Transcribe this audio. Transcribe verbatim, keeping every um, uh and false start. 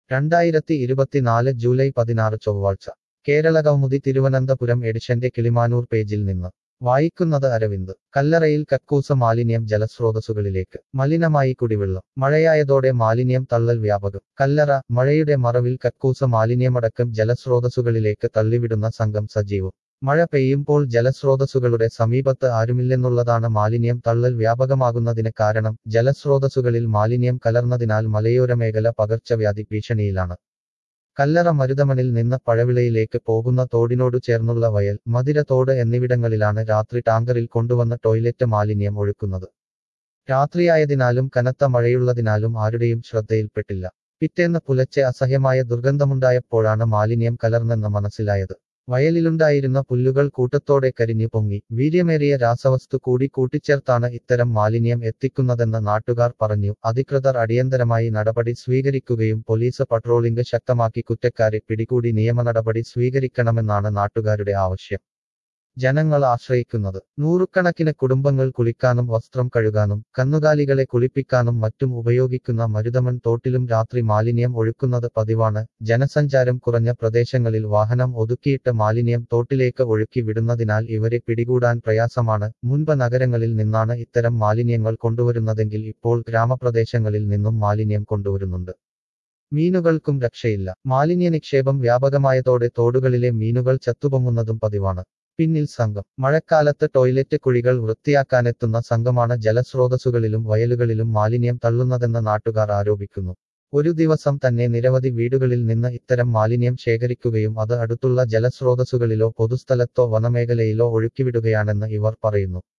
രണ്ടായിരത്തി ഇരുപത്തിനാല് ജൂലൈ പതിനാറ് ചൊവ്വാഴ്ച കേരളകൗമുദി തിരുവനന്തപുരം എഡിഷന്റെ കിളിമാനൂർ പേജിൽ നിന്ന് വായിക്കുന്നത് അരവിന്ദ്. കല്ലറയിൽ കക്കൂസ മാലിന്യം ജലസ്രോതസ്സുകളിലേക്ക്. മലിനമായി കുടിവെള്ളം. മഴയായതോടെ മാലിന്യം തള്ളൽ വ്യാപകം. കല്ലറ. മഴയുടെ മറവിൽ കക്കൂസ മാലിന്യമടക്കം ജലസ്രോതസ്സുകളിലേക്ക് തള്ളിവിടുന്ന സംഘം സജീവം. മഴ പെയ്യുമ്പോൾ ജലസ്രോതസ്സുകളുടെ സമീപത്ത് ആരുമില്ലെന്നുള്ളതാണ് മാലിന്യം തള്ളൽ വ്യാപകമാകുന്നതിന് കാരണം. ജലസ്രോതസ്സുകളിൽ മാലിന്യം കലർന്നതിനാൽ മലയോര മേഖല പകർച്ചവ്യാധി ഭീഷണിയിലാണ്. കല്ലറ മരുതമണിൽ നിന്ന് പഴവിളയിലേക്ക് പോകുന്ന തോടിനോടു ചേർന്നുള്ള വയൽ, മതിര തോട് എന്നിവിടങ്ങളിലാണ് രാത്രി ടാങ്കറിൽ കൊണ്ടുവന്ന ടോയ്ലറ്റ് മാലിന്യം ഒഴുക്കുന്നത്. രാത്രിയായതിനാലും കനത്ത മഴയുള്ളതിനാലും ആരുടെയും ശ്രദ്ധയിൽപ്പെട്ടില്ല. പിറ്റേന്ന് പുലർച്ചെ അസഹ്യമായ ദുർഗന്ധമുണ്ടായപ്പോഴാണ് മാലിന്യം കലർന്നെന്ന് മനസ്സിലായത്. വയലിലുണ്ടായിരുന്ന പുല്ലുകൾ കൂട്ടത്തോടെ കരിഞ്ഞു പൊങ്ങി. വീര്യമേറിയ രാസവസ്തു കൂടി കൂട്ടിച്ചേർത്താണ് ഇത്തരം മാലിന്യം എത്തിക്കുന്നതെന്ന് നാട്ടുകാർ പറഞ്ഞു. അധികൃതർ അടിയന്തരമായി നടപടി സ്വീകരിക്കുകയും പോലീസ് പട്രോളിംഗ് ശക്തമാക്കി കുറ്റക്കാരെ പിടികൂടി നിയമ നടപടി സ്വീകരിക്കണമെന്നാണ് നാട്ടുകാരുടെ ആവശ്യം. ജനങ്ങൾ ആശ്രയിക്കുന്നത്. നൂറുകണക്കിന് കുടുംബങ്ങൾ കുളിക്കാനും വസ്ത്രം കഴുകാനും കന്നുകാലികളെ കുളിപ്പിക്കാനും മറ്റും ഉപയോഗിക്കുന്ന മരുതമൺ തോട്ടിലും രാത്രി മാലിന്യം ഒഴുക്കുന്നത് പതിവാണ്. ജനസഞ്ചാരം കുറഞ്ഞ പ്രദേശങ്ങളിൽ വാഹനം ഒതുക്കിയിട്ട് മാലിന്യം തോട്ടിലേക്ക് ഒഴുക്കി വിടുന്നതിനാൽ ഇവരെ പിടികൂടാൻ പ്രയാസമാണ്. മുൻപ് നഗരങ്ങളിൽ നിന്നാണ് ഇത്തരം മാലിന്യങ്ങൾ കൊണ്ടുവരുന്നതെങ്കിൽ ഇപ്പോൾ ഗ്രാമപ്രദേശങ്ങളിൽ നിന്നും മാലിന്യം കൊണ്ടുവരുന്നുണ്ട്. മീനുകൾക്കും രക്ഷയില്ല. മാലിന്യ നിക്ഷേപം വ്യാപകമായതോടെ തോടുകളിലെ മീനുകൾ ചത്തുപൊങ്ങുന്നതും പതിവാണ്. പിന്നിൽ സംഘം. മഴക്കാലത്ത് ടോയ്ലറ്റ് കുഴികൾ വൃത്തിയാക്കാനെത്തുന്ന സംഘമാണ് ജലസ്രോതസ്സുകളിലും വയലുകളിലും മാലിന്യം തള്ളുന്നതെന്ന് നാട്ടുകാർ ആരോപിക്കുന്നു. ഒരു ദിവസം തന്നെ നിരവധി വീടുകളിൽ നിന്ന് ഇത്തരം മാലിന്യം ശേഖരിക്കുകയും അത് അടുത്തുള്ള ജലസ്രോതസ്സുകളിലോ പൊതുസ്ഥലത്തോ വനമേഖലയിലോ ഒഴുക്കിവിടുകയാണെന്ന് ഇവർ പറയുന്നു.